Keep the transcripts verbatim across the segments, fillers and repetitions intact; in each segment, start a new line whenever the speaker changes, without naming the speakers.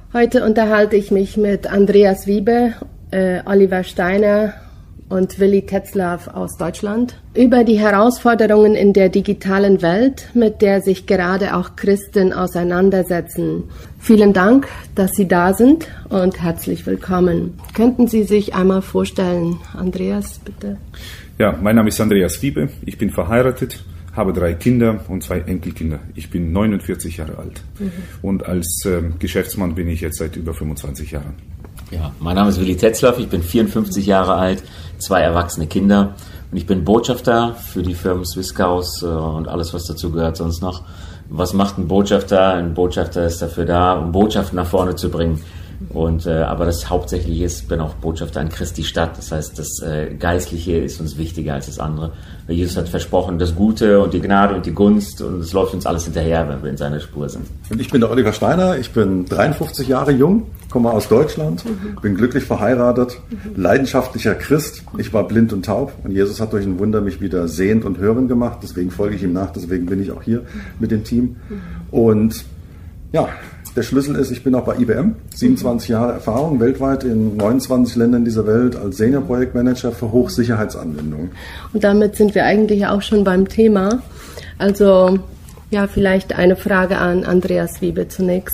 Heute unterhalte ich mich mit Andreas Wiebe, äh, Oliver Steiner und Willi Tetzlaff aus Deutschland über die Herausforderungen in der digitalen Welt, mit der sich gerade auch Christen auseinandersetzen. Vielen Dank, dass Sie da sind und herzlich willkommen. Könnten Sie sich einmal vorstellen, Andreas, bitte?
Ja, mein Name ist Andreas Wiebe, ich bin verheiratet, habe drei Kinder und zwei Enkelkinder. Ich bin neunundvierzig Jahre alt mhm. und als äh, Geschäftsmann bin ich jetzt seit über fünfundzwanzig Jahren.
Ja, mein Name ist Willi Tetzlaff, ich bin vierundfünfzig Jahre alt, zwei erwachsene Kinder und ich bin Botschafter für die Firmen Swisscows äh, und alles, was dazu gehört sonst noch. Was macht ein Botschafter? Ein Botschafter ist dafür da, um Botschaften nach vorne zu bringen. Und äh, aber das Hauptsächliche ist, ich bin auch Botschafter an Christi Stadt. Das heißt, das äh, Geistliche ist uns wichtiger als das andere. Weil Jesus hat versprochen, das Gute und die Gnade und die Gunst, und es läuft uns alles hinterher, wenn wir in seiner Spur sind.
Und ich bin der Oliver Steiner, ich bin dreiundfünfzig Jahre jung, komme aus Deutschland, bin glücklich verheiratet, leidenschaftlicher Christ. Ich war blind und taub und Jesus hat durch ein Wunder mich wieder sehend und hörend gemacht. Deswegen folge ich ihm nach, deswegen bin ich auch hier mit dem Team. Und ja, der Schlüssel ist, ich bin auch bei I B M, siebenundzwanzig Jahre Erfahrung weltweit in neunundzwanzig Ländern dieser Welt als Senior-Projektmanager für Hochsicherheitsanwendungen.
Und damit sind wir eigentlich auch schon beim Thema. Also ja, vielleicht eine Frage an Andreas Wiebe zunächst.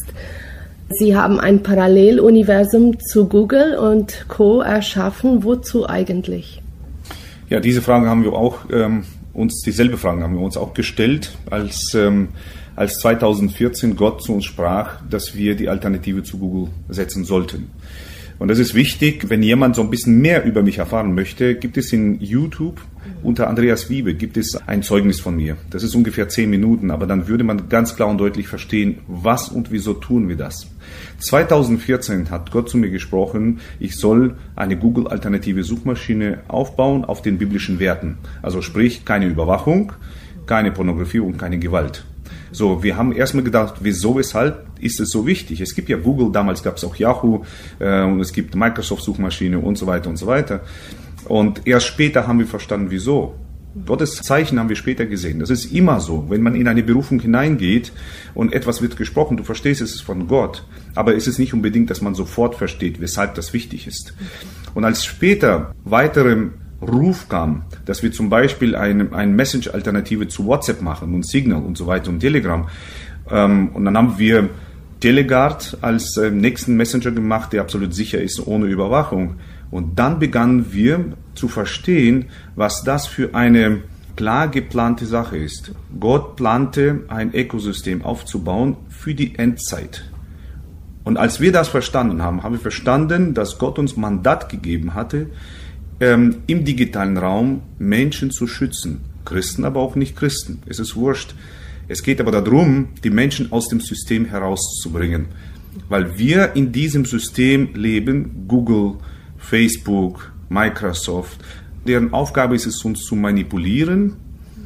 Sie haben ein Paralleluniversum zu Google und Co. erschaffen. Wozu eigentlich?
Ja, diese Fragen haben wir auch, ähm, uns dieselbe Fragen haben wir uns auch gestellt, als ähm, als zweitausendvierzehn Gott zu uns sprach, dass wir die Alternative zu Google setzen sollten. Und das ist wichtig, wenn jemand so ein bisschen mehr über mich erfahren möchte, gibt es in YouTube unter Andreas Wiebe gibt es ein Zeugnis von mir. Das ist ungefähr zehn Minuten, aber dann würde man ganz klar und deutlich verstehen, was und wieso tun wir das. zweitausendvierzehn hat Gott zu mir gesprochen, ich soll eine Google-alternative Suchmaschine aufbauen auf den biblischen Werten. Also sprich, keine Überwachung, keine Pornografie und keine Gewalt. So, wir haben erstmal gedacht, wieso, weshalb ist es so wichtig? Es gibt ja Google, damals gab es auch Yahoo äh, und es gibt Microsoft-Suchmaschine und so weiter und so weiter. Und erst später haben wir verstanden, wieso. Gottes Zeichen haben wir später gesehen. Das ist immer so, wenn man in eine Berufung hineingeht und etwas wird gesprochen, du verstehst, es ist von Gott, aber es ist nicht unbedingt, dass man sofort versteht, weshalb das wichtig ist. Und als später weitere Ruf kam, dass wir zum Beispiel eine, eine Message-Alternative zu WhatsApp machen und Signal und so weiter und Telegram. Ähm, und dann haben wir Teleguard als äh, nächsten Messenger gemacht, der absolut sicher ist, ohne Überwachung. Und dann begannen wir zu verstehen, was das für eine klar geplante Sache ist. Gott plante ein Ökosystem aufzubauen für die Endzeit. Und als wir das verstanden haben, haben wir verstanden, dass Gott uns Mandat gegeben hatte, Ähm, im digitalen Raum Menschen zu schützen. Christen, aber auch nicht Christen. Es ist wurscht. Es geht aber darum, die Menschen aus dem System herauszubringen. Weil wir in diesem System leben, Google, Facebook, Microsoft, deren Aufgabe ist es, uns zu manipulieren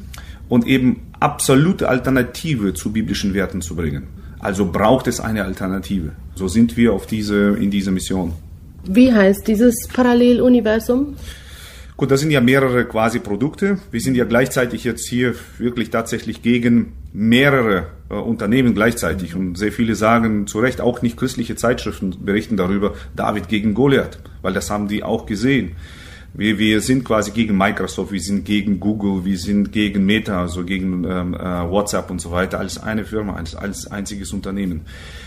und eben absolute Alternative zu biblischen Werten zu bringen. Also braucht es eine Alternative. So sind wir auf diese, in dieser Mission.
Wie heißt dieses Paralleluniversum?
Gut, das sind ja mehrere quasi Produkte. Wir sind ja gleichzeitig jetzt hier wirklich tatsächlich gegen mehrere äh, Unternehmen gleichzeitig. Und sehr viele sagen zu Recht, auch nicht christliche Zeitschriften berichten darüber, David gegen Goliath, weil das haben die auch gesehen. Wir, wir sind quasi gegen Microsoft, wir sind gegen Google, wir sind gegen Meta, also gegen ähm, äh, WhatsApp und so weiter, als eine Firma, als, als einziges Unternehmen.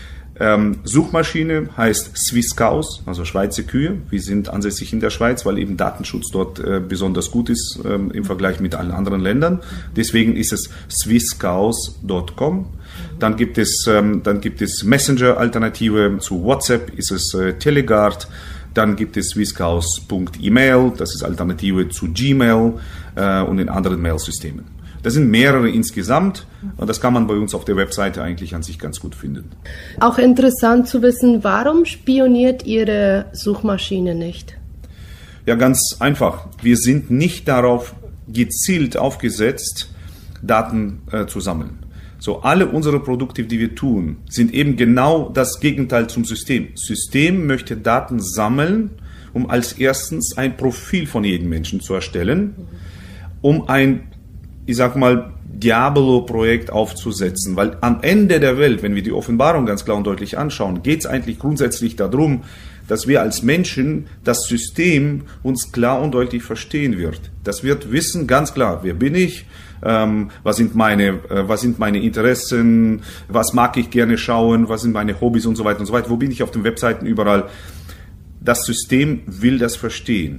Ähm, Suchmaschine heißt Swisscows, also Schweizer Kühe. Wir sind ansässig in der Schweiz, weil eben Datenschutz dort äh, besonders gut ist ähm, im Vergleich mit allen anderen Ländern. Deswegen ist es swisscows Punkt com. Dann gibt es, ähm, dann gibt es Messenger-Alternative zu WhatsApp, ist es äh, Teleguard. Dann gibt es swisscows Punkt email, das ist Alternative zu Gmail äh, und in anderen Mail-Systemen. Das sind mehrere insgesamt und das kann man bei uns auf der Webseite eigentlich an sich ganz gut finden.
Auch interessant zu wissen, warum spioniert Ihre Suchmaschine nicht?
Ja, ganz einfach. Wir sind nicht darauf gezielt aufgesetzt, Daten äh, zu sammeln. So, alle unsere Produkte, die wir tun, sind eben genau das Gegenteil zum System. System möchte Daten sammeln, um als erstens ein Profil von jedem Menschen zu erstellen, um ein, ich sag mal, Diabolo-Projekt aufzusetzen, weil am Ende der Welt, wenn wir die Offenbarung ganz klar und deutlich anschauen, geht es eigentlich grundsätzlich darum, dass wir als Menschen das System uns klar und deutlich verstehen wird. Das wird wissen, ganz klar, wer bin ich, ähm, was sind meine, äh, was sind meine Interessen, was mag ich gerne schauen, was sind meine Hobbys und so weiter und so weiter, wo bin ich auf den Webseiten überall. Das System will das verstehen.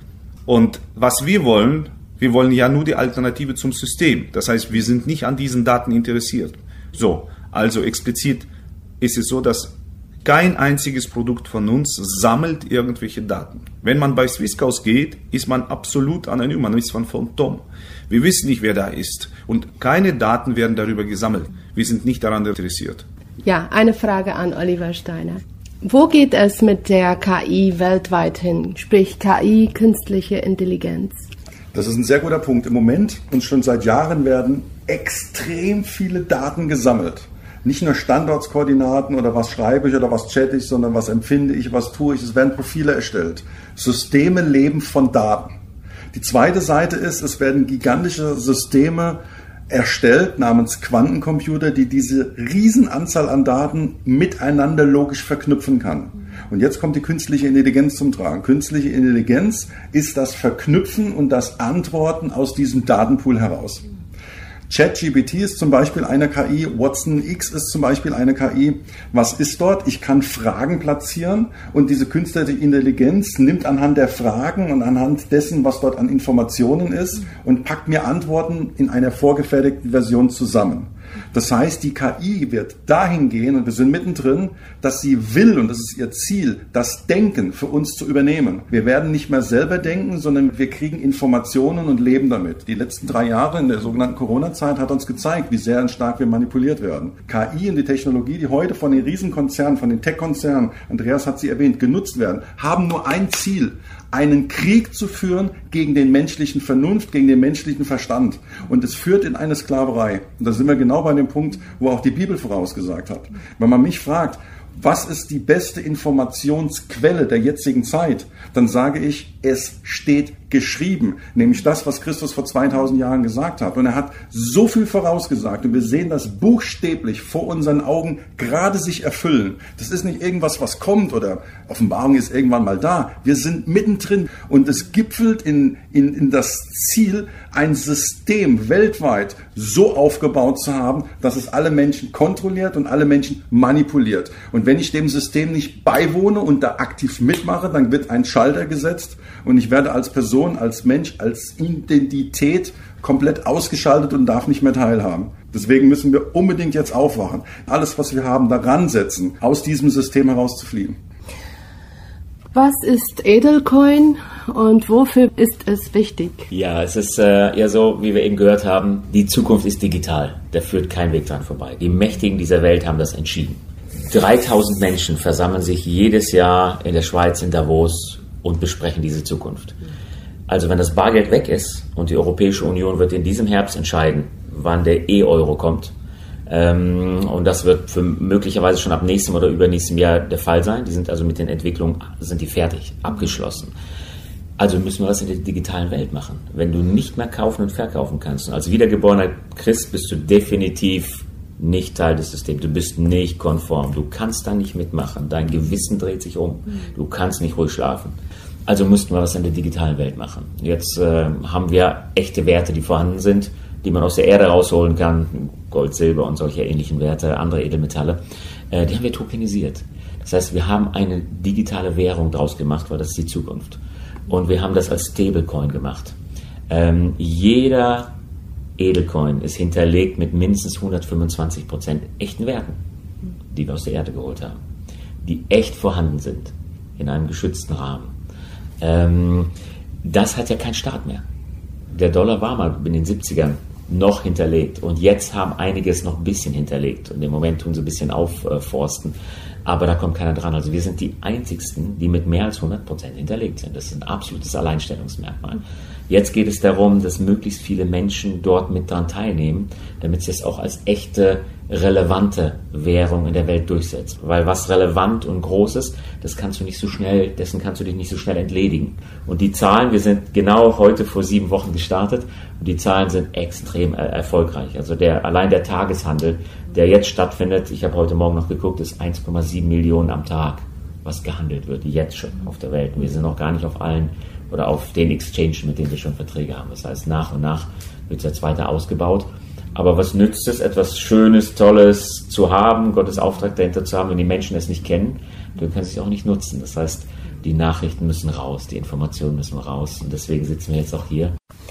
Und was wir wollen, wir wollen ja nur die Alternative zum System. Das heißt, wir sind nicht an diesen Daten interessiert. So, also explizit ist es so, dass kein einziges Produkt von uns sammelt irgendwelche Daten. Wenn man bei Swisscows geht, ist man absolut anonym, man ist von Phantom. Wir wissen nicht, wer da ist und keine Daten werden darüber gesammelt. Wir sind nicht daran interessiert.
Ja, eine Frage an Oliver Steiner. Wo geht es mit der K I weltweit hin, sprich K I, künstliche Intelligenz?
Das ist ein sehr guter Punkt. Im Moment und schon seit Jahren werden extrem viele Daten gesammelt. Nicht nur Standortskoordinaten oder was schreibe ich oder was chatte ich, sondern was empfinde ich, was tue ich. Es werden Profile erstellt. Systeme leben von Daten. Die zweite Seite ist, es werden gigantische Systeme erstellt namens Quantencomputer, die diese Riesenanzahl an Daten miteinander logisch verknüpfen kann. Und jetzt kommt die künstliche Intelligenz zum Tragen. Künstliche Intelligenz ist das Verknüpfen und das Antworten aus diesem Datenpool heraus. ChatGPT ist zum Beispiel eine K I, Watson X ist zum Beispiel eine K I. Was ist dort? Ich kann Fragen platzieren und diese künstliche Intelligenz nimmt anhand der Fragen und anhand dessen, was dort an Informationen ist, und packt mir Antworten in einer vorgefertigten Version zusammen. Das heißt, die K I wird dahin gehen, und wir sind mittendrin, dass sie will, und das ist ihr Ziel, das Denken für uns zu übernehmen. Wir werden nicht mehr selber denken, sondern wir kriegen Informationen und leben damit. Die letzten drei Jahre in der sogenannten Corona-Zeit hat uns gezeigt, wie sehr und stark wir manipuliert werden. K I und die Technologie, die heute von den Riesenkonzernen, von den Tech-Konzernen, Andreas hat sie erwähnt, genutzt werden, haben nur ein Ziel: einen Krieg zu führen gegen den menschlichen Vernunft, gegen den menschlichen Verstand. Und es führt in eine Sklaverei. Und da sind wir genau bei dem Punkt, wo auch die Bibel vorausgesagt hat. Wenn man mich fragt, was ist die beste Informationsquelle der jetzigen Zeit, dann sage ich, es steht geschrieben, nämlich das, was Christus vor zweitausend Jahren gesagt hat. Und er hat so viel vorausgesagt und wir sehen das buchstäblich vor unseren Augen gerade sich erfüllen. Das ist nicht irgendwas, was kommt oder Offenbarung ist irgendwann mal da. Wir sind mittendrin und es gipfelt in, in, in das Ziel, ein System weltweit so aufgebaut zu haben, dass es alle Menschen kontrolliert und alle Menschen manipuliert. Und wenn ich dem System nicht beiwohne und da aktiv mitmache, dann wird ein Schalter gesetzt und ich werde als Person, als Mensch, als Identität komplett ausgeschaltet und darf nicht mehr teilhaben. Deswegen müssen wir unbedingt jetzt aufwachen. Alles, was wir haben, daran setzen, aus diesem System herauszufliehen.
Was ist Edelcoin und wofür ist es wichtig?
Ja, es ist äh, eher so, wie wir eben gehört haben, die Zukunft ist digital. Da führt kein Weg dran vorbei. Die Mächtigen dieser Welt haben das entschieden. dreitausend Menschen versammeln sich jedes Jahr in der Schweiz, in Davos, und besprechen diese Zukunft. Also wenn das Bargeld weg ist und die Europäische Union wird in diesem Herbst entscheiden, wann der E-Euro kommt, ähm, und das wird für möglicherweise schon ab nächstem oder übernächstem Jahr der Fall sein. Die sind also mit den Entwicklungen, sind die fertig, abgeschlossen. Also müssen wir was in der digitalen Welt machen. Wenn du nicht mehr kaufen und verkaufen kannst, und als wiedergeborener Christ bist du definitiv nicht Teil des Systems, du bist nicht konform, du kannst da nicht mitmachen, dein Gewissen dreht sich um, du kannst nicht ruhig schlafen. Also müssten wir was in der digitalen Welt machen. Jetzt äh, haben wir echte Werte, die vorhanden sind, die man aus der Erde rausholen kann, Gold, Silber und solche ähnlichen Werte, andere Edelmetalle, äh, die haben wir tokenisiert. Das heißt, wir haben eine digitale Währung draus gemacht, weil das ist die Zukunft. Und wir haben das als Stablecoin gemacht. Ähm, jeder Edelcoin ist hinterlegt mit mindestens hundertfünfundzwanzig Prozent echten Werten, die wir aus der Erde geholt haben, die echt vorhanden sind, in einem geschützten Rahmen. Ähm, das hat ja keinen Staat mehr. Der Dollar war mal in den siebzigern noch hinterlegt und jetzt haben einige es noch ein bisschen hinterlegt und im Moment tun sie ein bisschen aufforsten, aber da kommt keiner dran. Also wir sind die einzigsten, die mit mehr als hundert Prozent hinterlegt sind. Das ist ein absolutes Alleinstellungsmerkmal. Jetzt geht es darum, dass möglichst viele Menschen dort mit dran teilnehmen, damit sie es auch als echte relevante Währung in der Welt durchsetzt. Weil was relevant und groß ist, das kannst du nicht so schnell, dessen kannst du dich nicht so schnell entledigen. Und die Zahlen, wir sind genau heute vor sieben Wochen gestartet und die Zahlen sind extrem er- erfolgreich. Also der, allein der Tageshandel, der jetzt stattfindet, ich habe heute Morgen noch geguckt, ist eins Komma sieben Millionen am Tag, was gehandelt wird, jetzt schon auf der Welt. Und wir sind noch gar nicht auf allen oder auf den Exchange, mit denen wir schon Verträge haben. Das heißt, nach und nach wird es jetzt weiter ausgebaut. Aber was nützt es, etwas Schönes, Tolles zu haben, Gottes Auftrag dahinter zu haben, wenn die Menschen es nicht kennen? Du kannst es auch nicht nutzen. Das heißt, die Nachrichten müssen raus, die Informationen müssen raus. Und deswegen sitzen wir jetzt auch hier.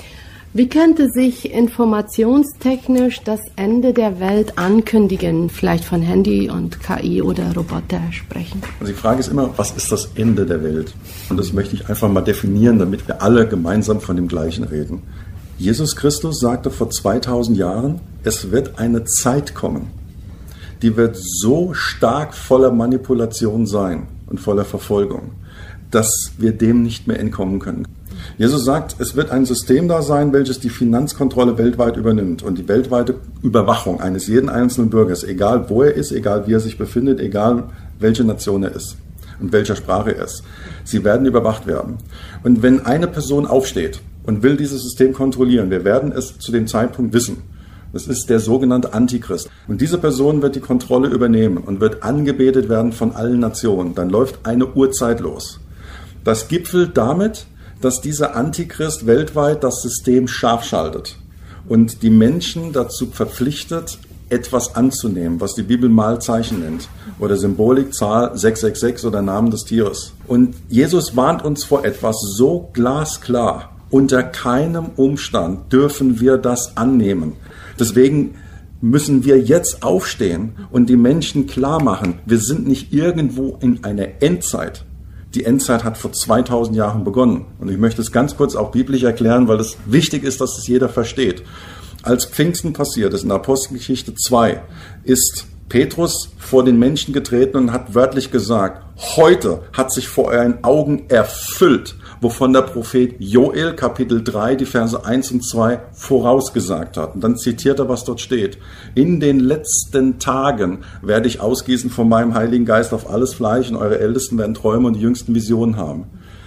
Wie könnte sich informationstechnisch das Ende der Welt ankündigen? Vielleicht von Handy und K I oder Roboter sprechen.
Also die Frage ist immer, was ist das Ende der Welt? Und das möchte ich einfach mal definieren, damit wir alle gemeinsam von dem Gleichen reden. Jesus Christus sagte vor zweitausend Jahren, es wird eine Zeit kommen, die wird so stark voller Manipulation sein und voller Verfolgung, dass wir dem nicht mehr entkommen können. Jesus sagt, es wird ein System da sein, welches die Finanzkontrolle weltweit übernimmt und die weltweite Überwachung eines jeden einzelnen Bürgers, egal wo er ist, egal wie er sich befindet, egal welche Nation er ist und welcher Sprache er ist. Sie werden überwacht werden. Und wenn eine Person aufsteht und will dieses System kontrollieren, wir werden es zu dem Zeitpunkt wissen. Das ist der sogenannte Antichrist. Und diese Person wird die Kontrolle übernehmen und wird angebetet werden von allen Nationen. Dann läuft eine Urzeit los. Das gipfelt damit, dass dieser Antichrist weltweit das System scharf schaltet und die Menschen dazu verpflichtet, etwas anzunehmen, was die Bibel Malzeichen nennt oder Symbolik, Zahl sechs sechs sechs oder Namen des Tieres. Und Jesus warnt uns vor etwas so glasklar. Unter keinem Umstand dürfen wir das annehmen. Deswegen müssen wir jetzt aufstehen und die Menschen klar machen, wir sind nicht irgendwo in einer Endzeit. Die Endzeit hat vor zweitausend Jahren begonnen. Und ich möchte es ganz kurz auch biblisch erklären, weil es wichtig ist, dass es jeder versteht. Als Pfingsten passiert ist, in Apostelgeschichte zwei, ist Petrus vor den Menschen getreten und hat wörtlich gesagt, heute hat sich vor euren Augen erfüllt, wovon der Prophet Joel Kapitel drei, die Verse eins und zwei vorausgesagt hat. Und dann zitiert er, was dort steht. In den letzten Tagen werde ich ausgießen von meinem Heiligen Geist auf alles Fleisch und eure Ältesten werden Träume und die jüngsten Visionen haben.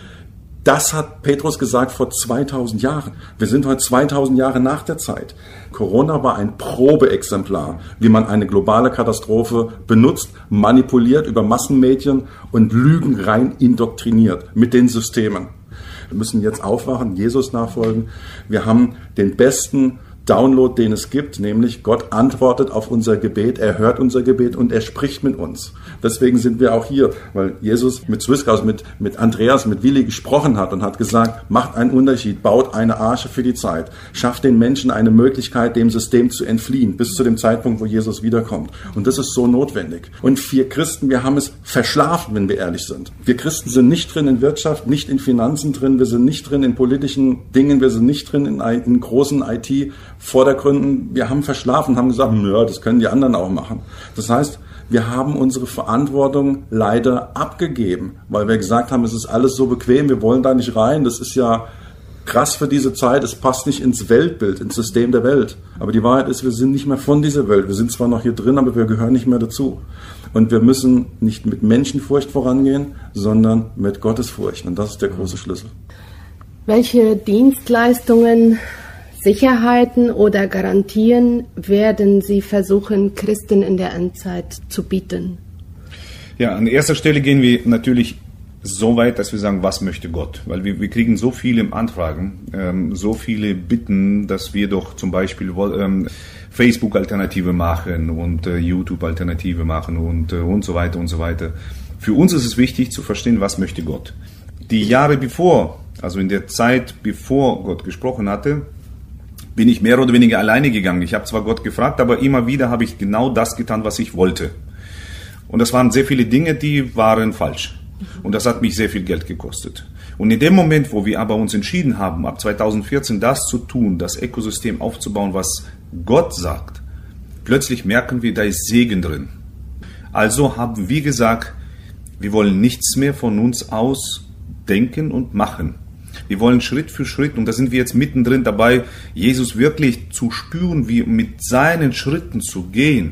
Das hat Petrus gesagt vor zweitausend Jahren. Wir sind heute zweitausend Jahre nach der Zeit. Corona war ein Probeexemplar, wie man eine globale Katastrophe benutzt, manipuliert über Massenmedien und Lügen rein indoktriniert mit den Systemen. Wir müssen jetzt aufwachen, Jesus nachfolgen. Wir haben den besten Download, den es gibt, nämlich Gott antwortet auf unser Gebet, er hört unser Gebet und er spricht mit uns. Deswegen sind wir auch hier, weil Jesus mit Swisscast, mit, mit Andreas, mit Willi gesprochen hat und hat gesagt, macht einen Unterschied, baut eine Arche für die Zeit, schafft den Menschen eine Möglichkeit, dem System zu entfliehen, bis zu dem Zeitpunkt, wo Jesus wiederkommt. Und das ist so notwendig. Und wir Christen, wir haben es verschlafen, wenn wir ehrlich sind. Wir Christen sind nicht drin in Wirtschaft, nicht in Finanzen drin, wir sind nicht drin in politischen Dingen, wir sind nicht drin in, in großen I T Vordergründen, wir haben verschlafen, haben gesagt, ja, das können die anderen auch machen. Das heißt, wir haben unsere Verantwortung leider abgegeben, weil wir gesagt haben, es ist alles so bequem, wir wollen da nicht rein, das ist ja krass für diese Zeit, es passt nicht ins Weltbild, ins System der Welt. Aber die Wahrheit ist, wir sind nicht mehr von dieser Welt, wir sind zwar noch hier drin, aber wir gehören nicht mehr dazu. Und wir müssen nicht mit Menschenfurcht vorangehen, sondern mit Gottesfurcht. Und das ist der große Schlüssel.
Welche Dienstleistungen, Sicherheiten oder Garantien werden Sie versuchen, Christen in der Endzeit zu bieten?
Ja, an erster Stelle gehen wir natürlich so weit, dass wir sagen, was möchte Gott? Weil wir, wir kriegen so viele Anfragen, ähm, so viele Bitten, dass wir doch zum Beispiel ähm, Facebook-Alternative machen und äh, YouTube-Alternative machen und, äh, und so weiter und so weiter. Für uns ist es wichtig zu verstehen, was möchte Gott. Die Jahre bevor, also in der Zeit, bevor Gott gesprochen hatte, bin ich mehr oder weniger alleine gegangen. Ich habe zwar Gott gefragt, aber immer wieder habe ich genau das getan, was ich wollte. Und das waren sehr viele Dinge, die waren falsch. Und das hat mich sehr viel Geld gekostet. Und in dem Moment, wo wir aber uns entschieden haben, ab zweitausendvierzehn das zu tun, das Ökosystem aufzubauen, was Gott sagt, plötzlich merken wir, da ist Segen drin. Also haben wir gesagt, wir wollen nichts mehr von uns aus denken und machen. Wir wollen Schritt für Schritt, und da sind wir jetzt mittendrin dabei, Jesus wirklich zu spüren, wie mit seinen Schritten zu gehen,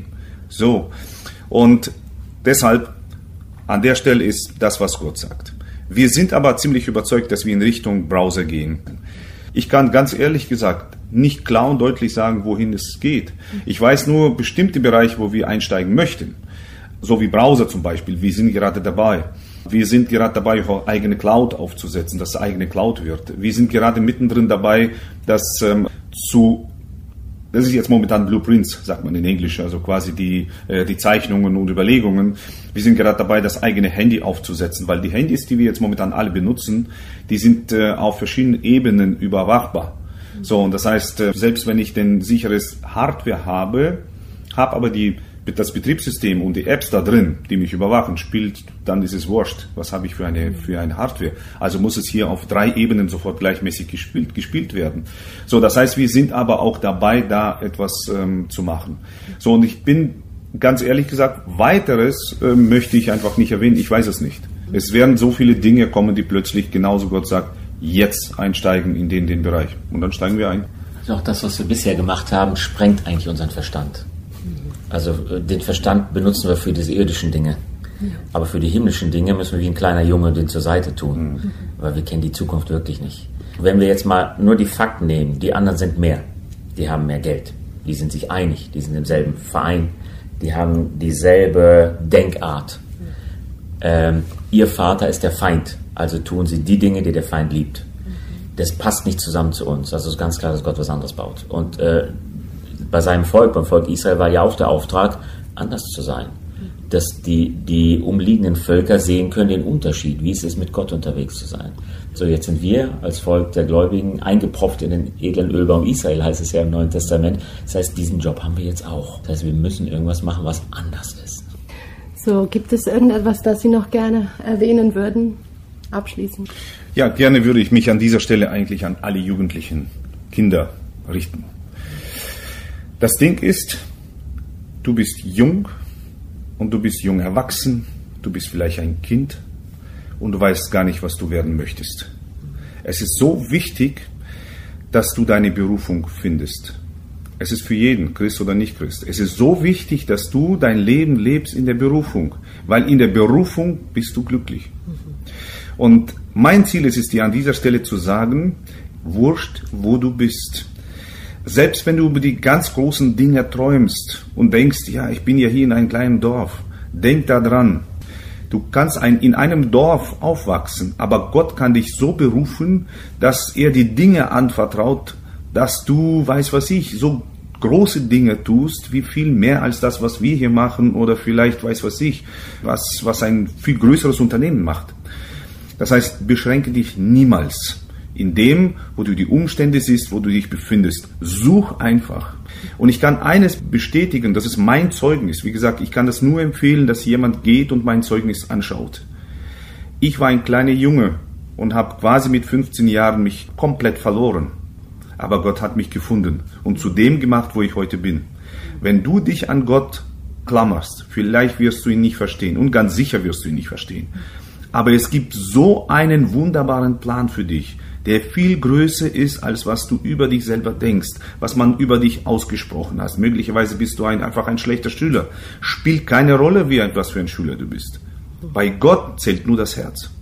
So. Und deshalb, an der Stelle ist das, was Gott sagt. Wir sind aber ziemlich überzeugt, dass wir in Richtung Browser gehen. Ich kann ganz ehrlich gesagt nicht klar und deutlich sagen, wohin es geht. Ich weiß nur bestimmte Bereiche, wo wir einsteigen möchten. So wie Browser zum Beispiel. Wir sind gerade dabei. Wir sind gerade dabei, eigene Cloud aufzusetzen, dass es eigene Cloud wird. Wir sind gerade mittendrin dabei, das ähm, zu, das ist jetzt momentan Blueprints, sagt man in Englisch, also quasi die, äh, die Zeichnungen und Überlegungen. Wir sind gerade dabei, das eigene Handy aufzusetzen, weil die Handys, die wir jetzt momentan alle benutzen, die sind äh, auf verschiedenen Ebenen überwachbar. So, und das heißt, äh, selbst wenn ich denn sicheres Hardware habe, habe aber die das Betriebssystem und die Apps da drin, die mich überwachen, spielt, dann ist es wurscht. Was habe ich für eine, für eine Hardware? Also muss es hier auf drei Ebenen sofort gleichmäßig gespielt, gespielt werden. So, das heißt, wir sind aber auch dabei, da etwas ähm, zu machen. So, und ich bin ganz ehrlich gesagt, weiteres äh, möchte ich einfach nicht erwähnen. Ich weiß es nicht. Es werden so viele Dinge kommen, die plötzlich genauso Gott sagt, jetzt einsteigen in den, den Bereich. Und dann steigen wir ein.
Also auch das, was wir bisher gemacht haben, sprengt eigentlich unseren Verstand. Also den Verstand benutzen wir für diese irdischen Dinge. Ja. Aber für die himmlischen Dinge müssen wir wie ein kleiner Junge den zur Seite tun. Mhm. Weil wir kennen die Zukunft wirklich nicht. Wenn wir jetzt mal nur die Fakten nehmen, die anderen sind mehr. Die haben mehr Geld. Die sind sich einig. Die sind im selben Verein. Die haben dieselbe Denkart. Mhm. Ähm, ihr Vater ist der Feind. Also tun sie die Dinge, die der Feind liebt. Mhm. Das passt nicht zusammen zu uns. Also es ist ganz klar, dass Gott was anderes baut. Und äh, bei seinem Volk, beim Volk Israel, war ja auch der Auftrag, anders zu sein. Dass die, die umliegenden Völker sehen können den Unterschied, wie es ist, mit Gott unterwegs zu sein. So, jetzt sind wir als Volk der Gläubigen eingepropft in den edlen Ölbaum Israel, heißt es ja im Neuen Testament. Das heißt, diesen Job haben wir jetzt auch. Das heißt, wir müssen irgendwas machen, was anders ist.
So, gibt es irgendetwas, das Sie noch gerne erwähnen würden, abschließend?
Ja, gerne würde ich mich an dieser Stelle eigentlich an alle jugendlichen Kinder richten. Das Ding ist, du bist jung und du bist jung erwachsen, du bist vielleicht ein Kind und du weißt gar nicht, was du werden möchtest. Es ist so wichtig, dass du deine Berufung findest. Es ist für jeden, Christ oder nicht Christ. Es ist so wichtig, dass du dein Leben lebst in der Berufung, weil in der Berufung bist du glücklich. Und mein Ziel ist es, dir an dieser Stelle zu sagen, wurscht, wo du bist. Selbst wenn du über die ganz großen Dinge träumst und denkst, ja, ich bin ja hier in einem kleinen Dorf, denk daran, du kannst ein, in einem Dorf aufwachsen, aber Gott kann dich so berufen, dass er die Dinge anvertraut, dass du, weiß was ich, so große Dinge tust, wie viel mehr als das, was wir hier machen oder vielleicht, weiß was ich, was, was ein viel größeres Unternehmen macht. Das heißt, beschränke dich niemals. In dem, wo du die Umstände siehst, wo du dich befindest. Such einfach. Und ich kann eines bestätigen, das ist mein Zeugnis. Wie gesagt, ich kann das nur empfehlen, dass jemand geht und mein Zeugnis anschaut. Ich war ein kleiner Junge und habe quasi mit fünfzehn Jahren mich komplett verloren. Aber Gott hat mich gefunden und zu dem gemacht, wo ich heute bin. Wenn du dich an Gott klammerst, vielleicht wirst du ihn nicht verstehen und ganz sicher wirst du ihn nicht verstehen. Aber es gibt so einen wunderbaren Plan für dich, der viel größer ist, als was du über dich selber denkst, was man über dich ausgesprochen hast. Möglicherweise bist du ein, einfach ein schlechter Schüler. Spielt keine Rolle, wie etwas für ein Schüler du bist. Bei Gott zählt nur das Herz.